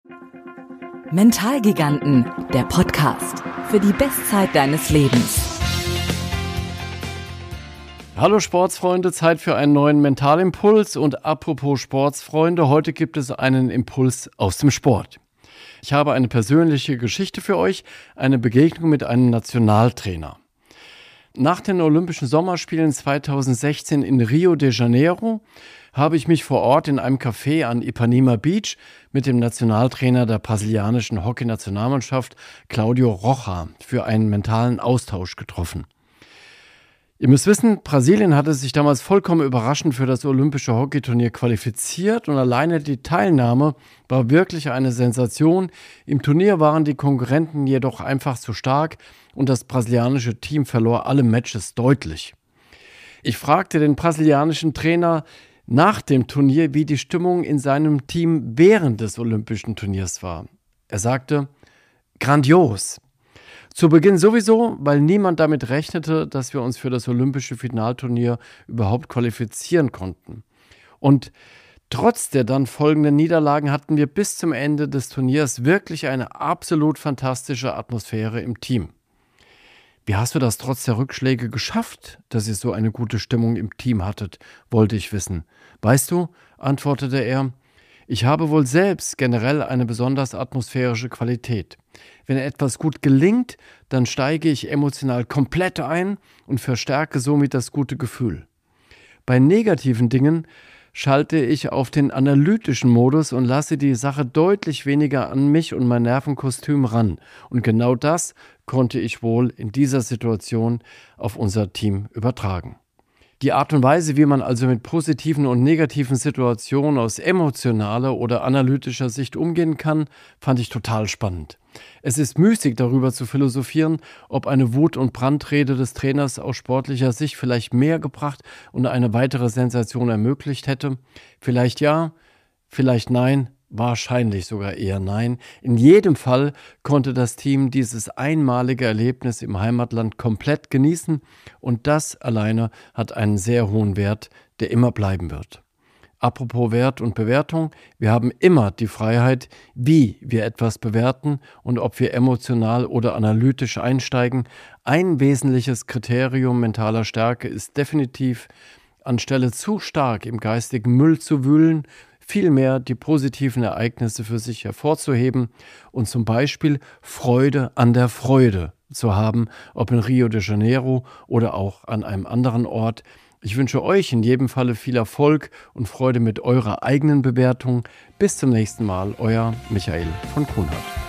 Mentalgiganten, der Podcast für die Bestzeit deines Lebens. Hallo Sportsfreunde, Zeit für einen neuen Mentalimpuls und apropos Sportsfreunde, heute gibt es einen Impuls aus dem Sport. Ich habe eine persönliche Geschichte für euch, eine Begegnung mit einem Nationaltrainer. Nach den Olympischen Sommerspielen 2016 in Rio de Janeiro habe ich mich vor Ort in einem Café an Ipanema Beach mit dem Nationaltrainer der brasilianischen Hockey-Nationalmannschaft Claudio Rocha für einen mentalen Austausch getroffen. Ihr müsst wissen, Brasilien hatte sich damals vollkommen überraschend für das olympische Hockeyturnier qualifiziert und alleine die Teilnahme war wirklich eine Sensation. Im Turnier waren die Konkurrenten jedoch einfach zu stark und das brasilianische Team verlor alle Matches deutlich. Ich fragte den brasilianischen Trainer nach dem Turnier, wie die Stimmung in seinem Team während des olympischen Turniers war. Er sagte, grandios. Zu Beginn sowieso, weil niemand damit rechnete, dass wir uns für das olympische Finalturnier überhaupt qualifizieren konnten. Und trotz der dann folgenden Niederlagen hatten wir bis zum Ende des Turniers wirklich eine absolut fantastische Atmosphäre im Team. Wie hast du das trotz der Rückschläge geschafft, dass ihr so eine gute Stimmung im Team hattet, wollte ich wissen. Weißt du, antwortete er, ich habe wohl selbst generell eine besonders atmosphärische Qualität. Wenn etwas gut gelingt, dann steige ich emotional komplett ein und verstärke somit das gute Gefühl. Bei negativen Dingen schalte ich auf den analytischen Modus und lasse die Sache deutlich weniger an mich und mein Nervenkostüm ran. Und genau das konnte ich wohl in dieser Situation auf unser Team übertragen. Die Art und Weise, wie man also mit positiven und negativen Situationen aus emotionaler oder analytischer Sicht umgehen kann, fand ich total spannend. Es ist müßig, darüber zu philosophieren, ob eine Wut- und Brandrede des Trainers aus sportlicher Sicht vielleicht mehr gebracht und eine weitere Sensation ermöglicht hätte. Vielleicht ja, vielleicht nein, wahrscheinlich sogar eher nein. In jedem Fall konnte das Team dieses einmalige Erlebnis im Heimatland komplett genießen und das alleine hat einen sehr hohen Wert, der immer bleiben wird. Apropos Wert und Bewertung, wir haben immer die Freiheit, wie wir etwas bewerten und ob wir emotional oder analytisch einsteigen. Ein wesentliches Kriterium mentaler Stärke ist definitiv, anstelle zu stark im geistigen Müll zu wühlen, vielmehr die positiven Ereignisse für sich hervorzuheben und zum Beispiel Freude an der Freude zu haben, ob in Rio de Janeiro oder auch an einem anderen Ort. Ich wünsche euch in jedem Falle viel Erfolg und Freude mit eurer eigenen Bewertung. Bis zum nächsten Mal, euer Michael von Kuhnert.